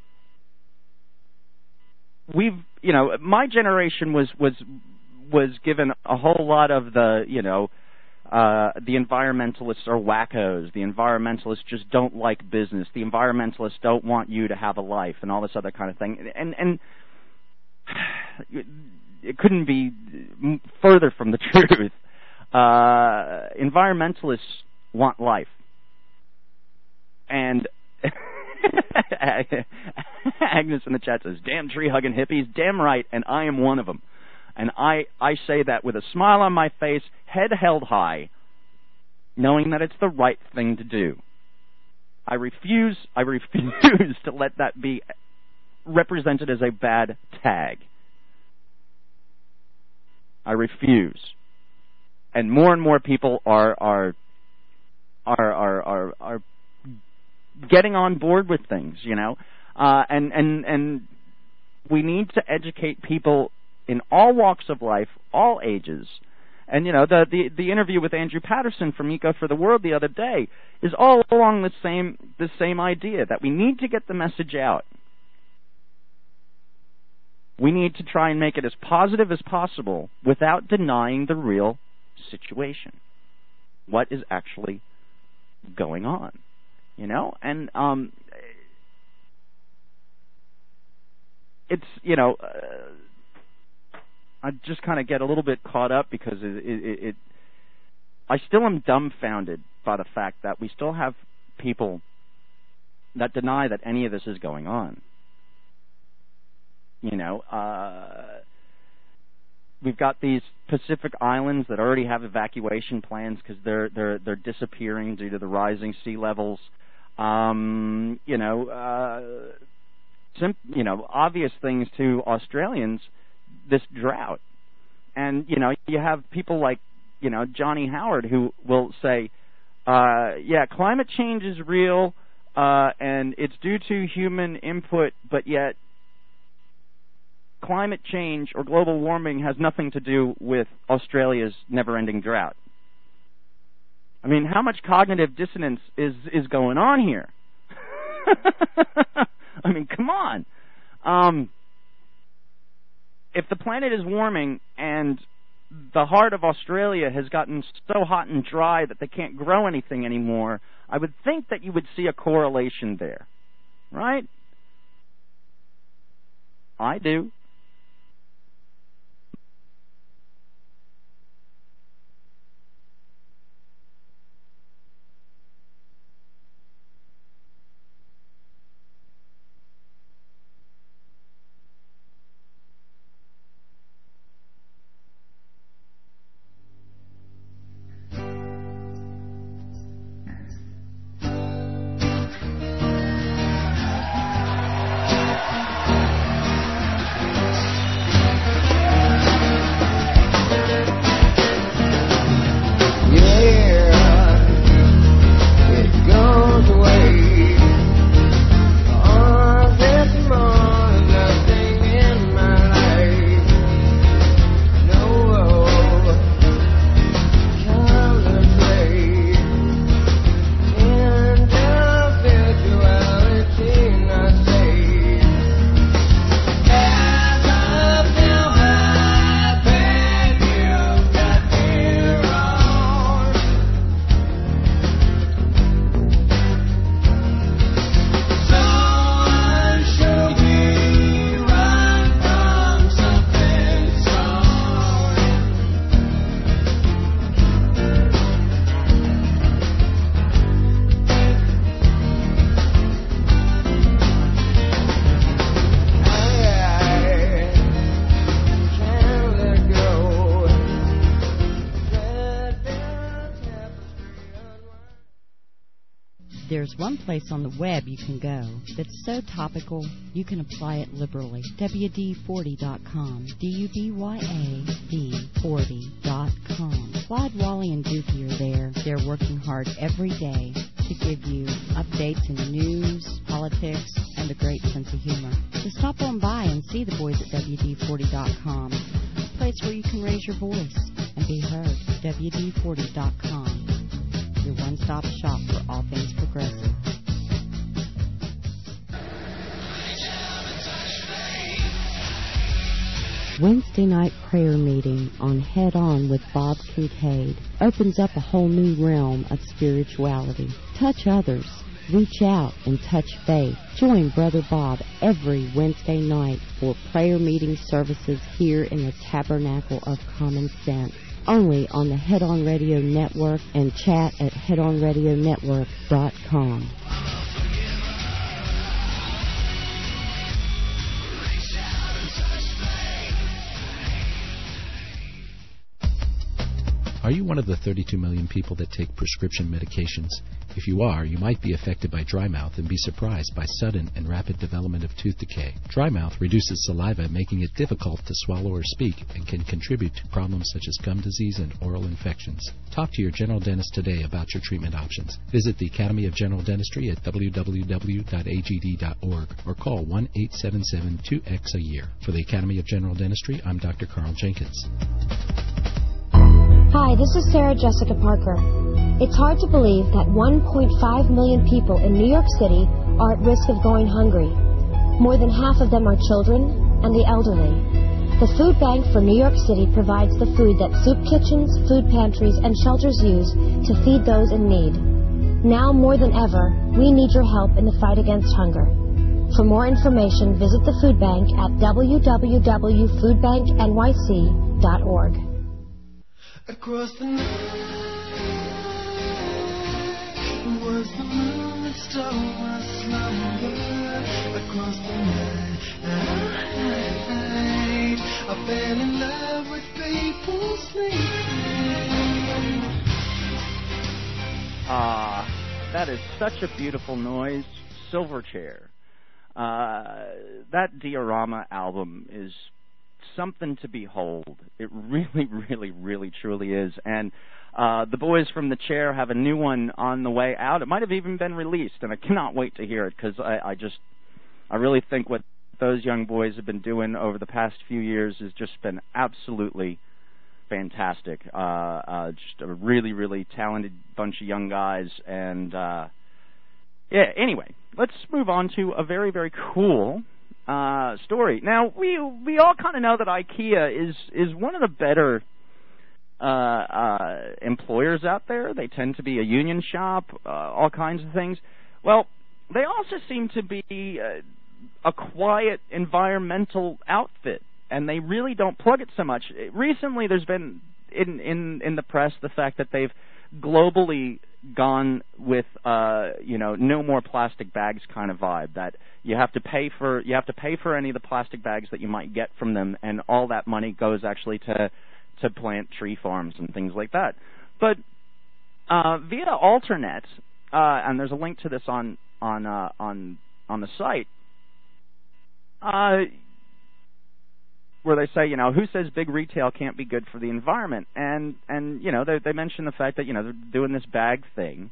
we've, you know, my generation was given a whole lot of the, you know, the environmentalists are wackos. The environmentalists just don't like business. The environmentalists don't want you to have a life and all this other kind of thing. And it couldn't be further from the truth. Environmentalists want life. And Agnes in the chat says, damn tree-hugging hippies. Damn right, and I am one of them. And I say that with a smile on my face, head held high, knowing that it's the right thing to do. I refuse to let that be represented as a bad tag. I refuse. And more people are getting on board with things, you know. And we need to educate people in all walks of life, all ages. And, you know, the interview with Andrew Patterson from Eco for the World the other day is all along the same idea, that we need to get the message out. We need to try and make it as positive as possible without denying the real situation. What is actually going on, you know? And it's, you know, I just kind of get a little bit caught up because I still am dumbfounded by the fact that we still have people that deny that any of this is going on. You know, we've got these Pacific islands that already have evacuation plans because they're disappearing due to the rising sea levels. You know, obvious things to Australians, this drought. And, you know, you have people like, you know, Johnny Howard who will say, yeah, climate change is real, and it's due to human input, but yet climate change or global warming has nothing to do with Australia's never-ending drought. I mean, how much cognitive dissonance is going on here? I mean, come on. If the planet is warming and the heart of Australia has gotten so hot and dry that they can't grow anything anymore, I would think that you would see a correlation there, right? I do. There's one place on the web you can go that's so topical you can apply it liberally. WD40.com. DUBYAB40.com. Clyde, Wally, and Dookie are there. They're working hard every day to give you updates in the news, politics, and a great sense of humor. So stop on by and see the boys at WD40.com. A place where you can raise your voice and be heard. WD40.com. Your one-stop shop for all things progressive. Wednesday night prayer meeting on Head On with Bob Kincaid opens up a whole new realm of spirituality. Touch others. Reach out and touch faith. Join Brother Bob every Wednesday night for prayer meeting services here in the Tabernacle of Common Sense. Only on the Head On Radio Network and chat at headonradionetwork.com. Are you one of the 32 million people that take prescription medications? If you are, you might be affected by dry mouth and be surprised by sudden and rapid development of tooth decay. Dry mouth reduces saliva, making it difficult to swallow or speak, and can contribute to problems such as gum disease and oral infections. Talk to your general dentist today about your treatment options. Visit the Academy of General Dentistry at www.agd.org or call 1-877-2X-a-year. For the Academy of General Dentistry, I'm Dr. Carl Jenkins. Hi, this is Sarah Jessica Parker. It's hard to believe that 1.5 million people in New York City are at risk of going hungry. More than half of them are children and the elderly. The Food Bank for New York City provides the food that soup kitchens, food pantries, and shelters use to feed those in need. Now more than ever, we need your help in the fight against hunger. For more information, visit the Food Bank at www.foodbanknyc.org. Across the night was the moon that stole my slumber. Across the night, I fell in love with people sleeping. That is such a beautiful noise. Silverchair. That Diorama album is something to behold. It really, really, really, truly is. And the boys from The Chair have a new one on the way out. It might have even been released, and I cannot wait to hear it because I really think what those young boys have been doing over the past few years has just been absolutely fantastic. Just a really, really talented bunch of young guys. And anyway, let's move on to a very, very cool story. Now, we all kind of know that IKEA is one of the better employers out there. They tend to be a union shop, all kinds of things. Well, they also seem to be a quiet environmental outfit, and they really don't plug it so much. Recently, there's been in the press the fact that they've globally gone with no more plastic bags kind of vibe, that you have to pay for any of the plastic bags that you might get from them, and all that money goes actually to plant tree farms and things like that. But via Alternet, and there's a link to this on the site, where they say, who says big retail can't be good for the environment? And they mention the fact that, they're doing this bag thing.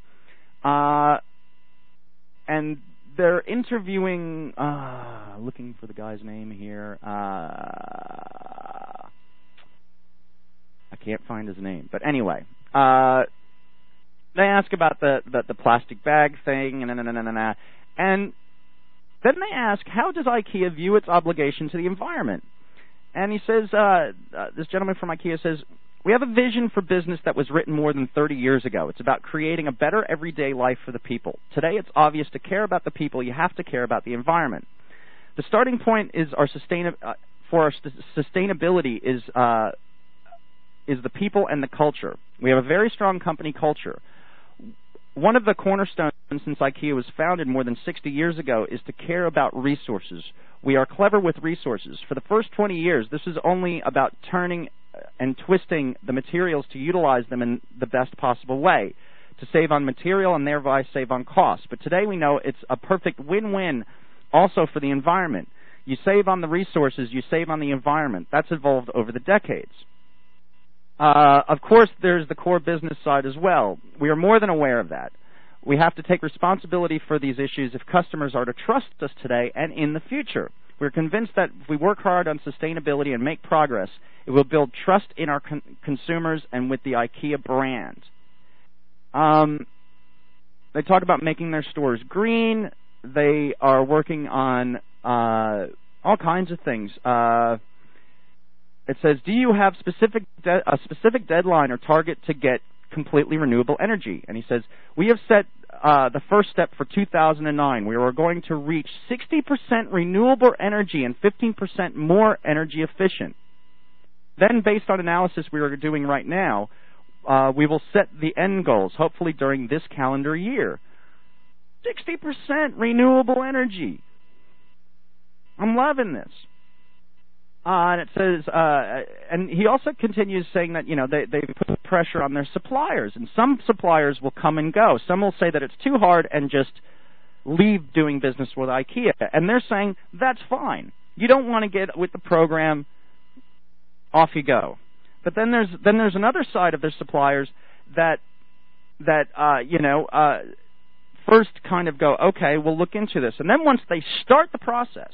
And they're interviewing, looking for the guy's name here. I can't find his name. But anyway, they ask about the plastic bag thing, and then they ask, how does IKEA view its obligation to the environment? And he says, this gentleman from IKEA says, we have a vision for business that was written more than 30 years ago. It's about creating a better everyday life for the people. Today, it's obvious to care about the people, you have to care about the environment. The starting point is for our sustainability is the people and the culture. We have a very strong company culture. One of the cornerstones since IKEA was founded more than 60 years ago is to care about resources. We are clever with resources. For the first 20 years, this is only about turning and twisting the materials to utilize them in the best possible way, to save on material and thereby save on cost. But today we know it's a perfect win-win also for the environment. You save on the resources, you save on the environment. That's evolved over the decades. Of course, there's the core business side as well. We are more than aware of that. We have to take responsibility for these issues if customers are to trust us today and in the future. We're convinced that if we work hard on sustainability and make progress, it will build trust in our consumers and with the IKEA brand. They talk about making their stores green. They are working on all kinds of things. It says, do you have a specific deadline or target to get completely renewable energy? And he says, we have set the first step for 2009. We are going to reach 60% renewable energy and 15% more energy efficient. Then, based on analysis we are doing right now, we will set the end goals, hopefully during this calendar year. 60% renewable energy. I'm loving this. And it says, and he also continues saying that, they've put pressure on their suppliers. And some suppliers will come and go. Some will say that it's too hard and just leave doing business with IKEA. And they're saying, that's fine. You don't want to get with the program, off you go. But then there's another side of their suppliers that first kind of go, okay, we'll look into this. And then once they start the process,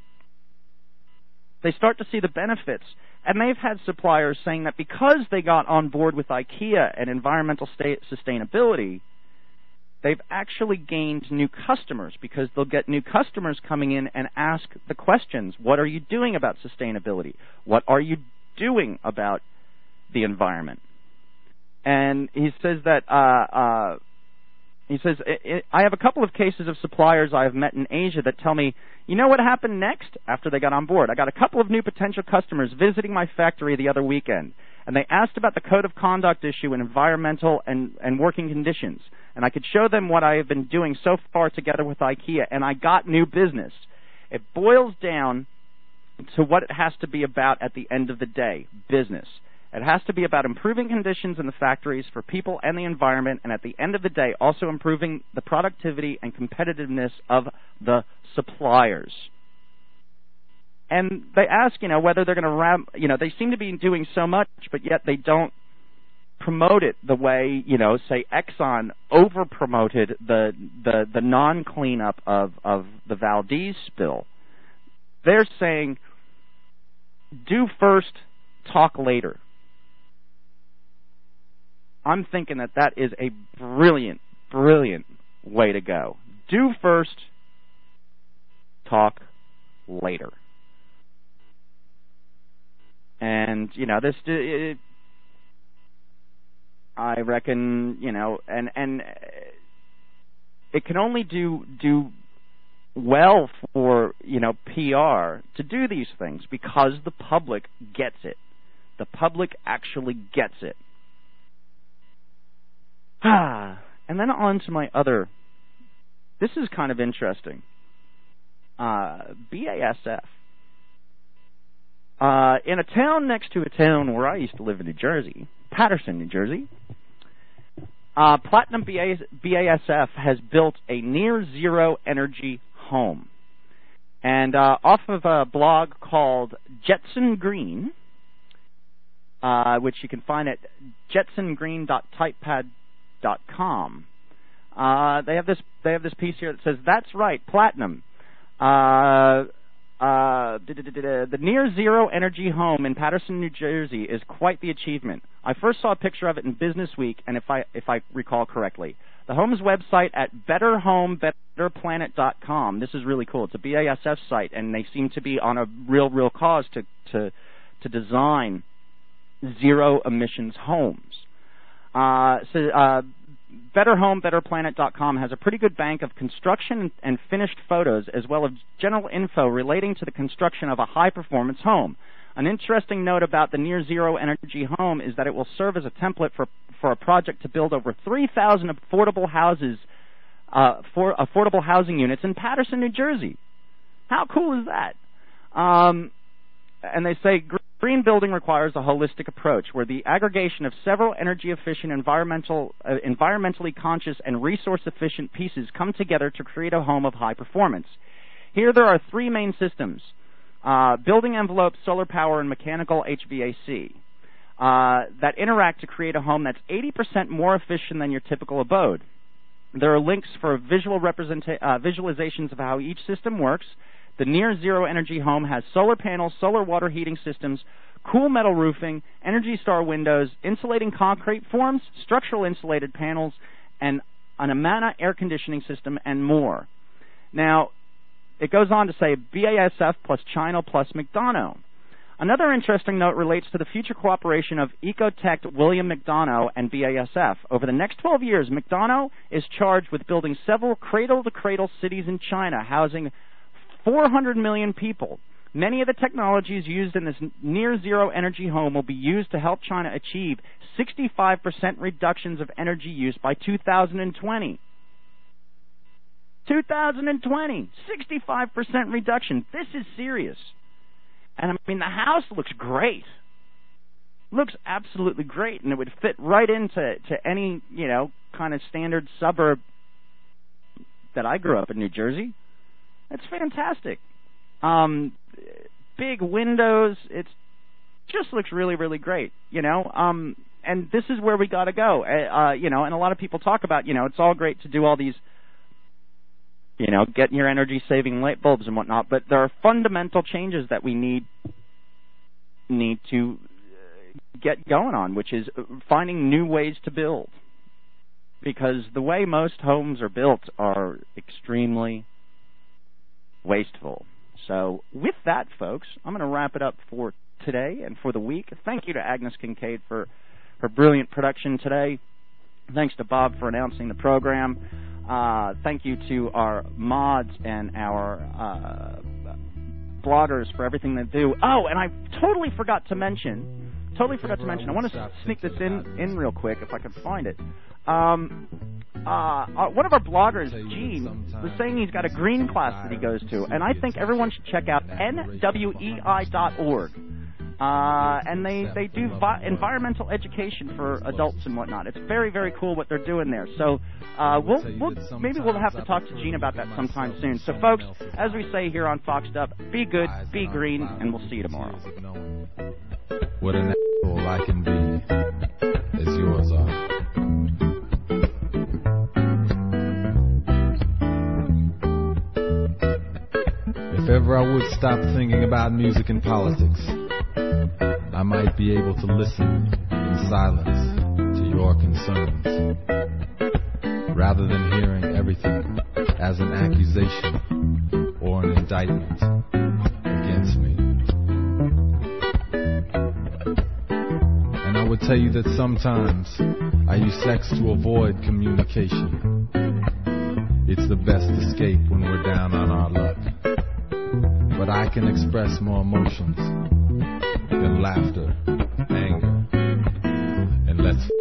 they start to see the benefits. And they've had suppliers saying that because they got on board with IKEA and environmental sustainability, they've actually gained new customers, because they'll get new customers coming in and ask the questions. What are you doing about sustainability? What are you doing about the environment? And he says that I have a couple of cases of suppliers I have met in Asia that tell me, you know what happened next after they got on board? I got a couple of new potential customers visiting my factory the other weekend, and they asked about the code of conduct issue and environmental and working conditions. And I could show them what I have been doing so far together with IKEA, and I got new business. It boils down to what it has to be about at the end of the day, business. It has to be about improving conditions in the factories for people and the environment, and at the end of the day, also improving the productivity and competitiveness of the suppliers. And they ask, whether they're going to they seem to be doing so much, but yet they don't promote it the way, say Exxon over-promoted the non-cleanup of the Valdez spill. They're saying, do first, talk later. I'm thinking that is a brilliant, brilliant way to go. Do first, talk later. And, I reckon, and it can only do well for, PR to do these things, because the public gets it. The public actually gets it. And then on to my other. This is kind of interesting. BASF. In a town next to a town where I used to live in New Jersey, Paterson, New Jersey, Platinum BASF has built a near-zero energy home. And off of a blog called Jetson Green, which you can find at jetsongreen.typepad.com, they have this piece here that says, "That's right, Platinum. The near-zero energy home in Paterson, New Jersey is quite the achievement. I first saw a picture of it in Business Week, and if I recall correctly, the home's website at betterhomebetterplanet.com. This is really cool. It's a BASF site, and they seem to be on a real cause to design zero emissions homes. BetterHomeBetterPlanet.com has a pretty good bank of construction and finished photos, as well as general info relating to the construction of a high-performance home. An interesting note about the near-zero energy home is that it will serve as a template for a project to build over 3,000 affordable housing units in Paterson, New Jersey. How cool is that? And they say green building requires a holistic approach where the aggregation of several energy-efficient, environmentally conscious, and resource-efficient pieces come together to create a home of high performance. Here there are three main systems: building envelope, solar power, and mechanical HVAC that interact to create a home that's 80% more efficient than your typical abode. There are links for visualizations of how each system works. The near-zero energy home has solar panels, solar water heating systems, cool metal roofing, Energy Star windows, insulating concrete forms, structural insulated panels, and an Amana air conditioning system, and more. Now, it goes on to say BASF plus China plus McDonough. Another interesting note relates to the future cooperation of Ecotech, William McDonough, and BASF. Over the next 12 years, McDonough is charged with building several cradle-to-cradle cities in China, housing 400 million people. Many of the technologies used in this near-zero energy home will be used to help China achieve 65% reductions of energy use by 2020. 2020, 65% reduction. This is serious. And I mean, the house looks great. looks absolutely great, and it would fit right into any, kind of standard suburb that I grew up in, New Jersey. It's fantastic. Big windows. It just looks really, really great, and this is where we got to go, and a lot of people talk about, it's all great to do all these, getting your energy-saving light bulbs and whatnot, but there are fundamental changes that we need to get going on, which is finding new ways to build, because the way most homes are built are extremely wasteful. So with that, folks, I'm going to wrap it up for today and for the week. Thank you to Agnes Kincaid for her brilliant production today. Thanks to Bob for announcing the program. Thank you to our mods and our bloggers for everything they do. Oh, and I totally forgot to mention, I want to sneak this in real quick if I can find it. One of our bloggers, Gene, was saying he's got a green class that he goes to, and I think everyone should check out nwei.org. And they do environmental education for adults and whatnot. It's very, very cool what they're doing there. So maybe we'll have to talk to Gene about that sometime soon. So, folks, as we say here on Foxed Up, be good, be green, and we'll see you tomorrow. What an asshole I can be, as yours are. If ever I would stop thinking about music and politics, I might be able to listen in silence to your concerns, rather than hearing everything as an accusation or an indictment against me. And I would tell you that sometimes I use sex to avoid communication. It's the best escape when we're down on our luck. But I can express more emotions than laughter, anger, and let's.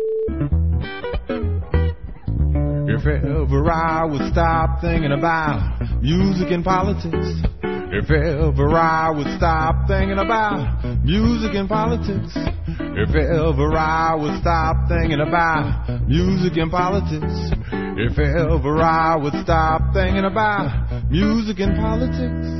If ever I would stop thinking about music and politics, if ever I would stop thinking about music and politics, if ever I would stop thinking about music and politics, if ever I would stop thinking about music and politics.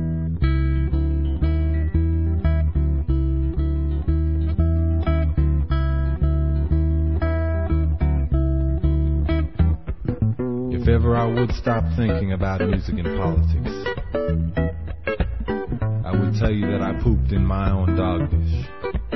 If ever I would stop thinking about music and politics, I would tell you that I pooped in my own dog dish.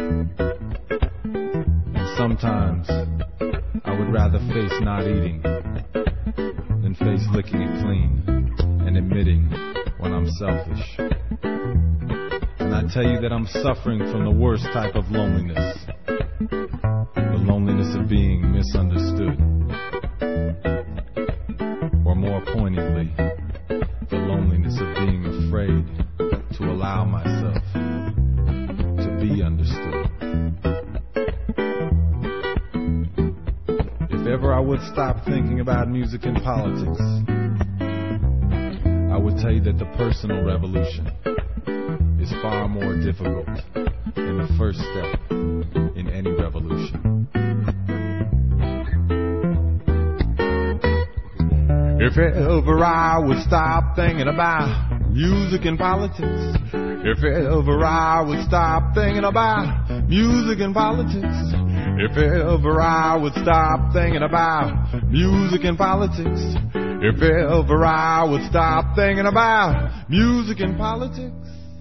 And sometimes I would rather face not eating than face licking it clean and admitting when I'm selfish. And I tell you that I'm suffering from the worst type of loneliness, the loneliness of being misunderstood. Or more poignantly, the loneliness of being afraid to allow myself to be understood. If ever I would stop thinking about music and politics, I would tell you that the personal revolution is far more difficult than the first step in any revolution. If ever I would stop thinking about music and politics, if ever I would stop thinking about music and politics, if ever I would stop thinking about music and politics, if ever I would stop thinking about music and politics.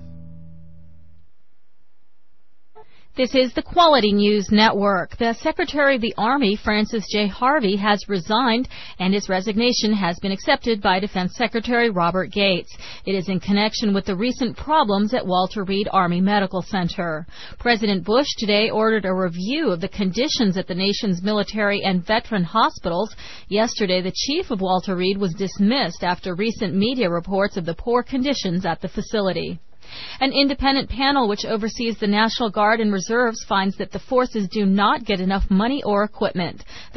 This is the Quality News Network. The Secretary of the Army, Francis J. Harvey, has resigned, and his resignation has been accepted by Defense Secretary Robert Gates. It is in connection with the recent problems at Walter Reed Army Medical Center. President Bush today ordered a review of the conditions at the nation's military and veteran hospitals. Yesterday, the chief of Walter Reed was dismissed after recent media reports of the poor conditions at the facility. An independent panel which oversees the National Guard and Reserves finds that the forces do not get enough money or equipment. The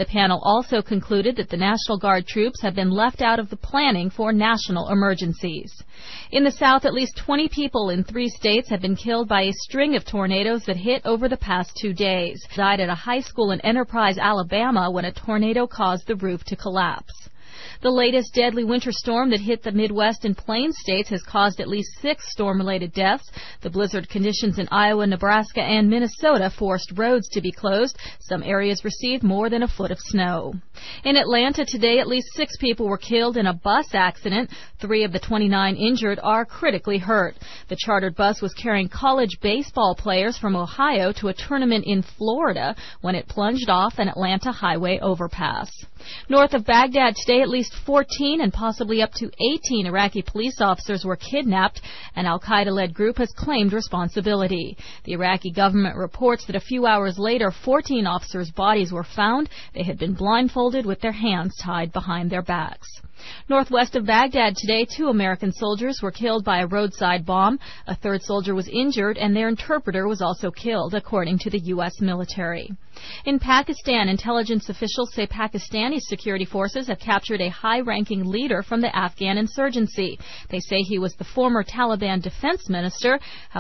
The panel also concluded that the National Guard troops have been left out of the planning for national emergencies. In the South, at least 20 people in 3 states have been killed by a string of tornadoes that hit over the past 2 days. Died at a high school in Enterprise, Alabama, when a tornado caused the roof to collapse. The latest deadly winter storm that hit the Midwest and Plains states has caused at least 6 storm-related deaths. The blizzard conditions in Iowa, Nebraska, and Minnesota forced roads to be closed. Some areas received more than a foot of snow. In Atlanta today, at least 6 people were killed in a bus accident. 3 of the 29 injured are critically hurt. The chartered bus was carrying college baseball players from Ohio to a tournament in Florida when it plunged off an Atlanta highway overpass. North of Baghdad today, at least 14 and possibly up to 18 Iraqi police officers were kidnapped. An al-Qaeda-led group has claimed responsibility. The Iraqi government reports that a few hours later, 14 officers' bodies were found. They had been blindfolded with their hands tied behind their backs. Northwest of Baghdad today, 2 American soldiers were killed by a roadside bomb. A 3rd soldier was injured, and their interpreter was also killed, according to the U.S. military. In Pakistan, intelligence officials say Pakistani security forces have captured a high-ranking leader from the Afghan insurgency. They say he was the former Taliban defense minister.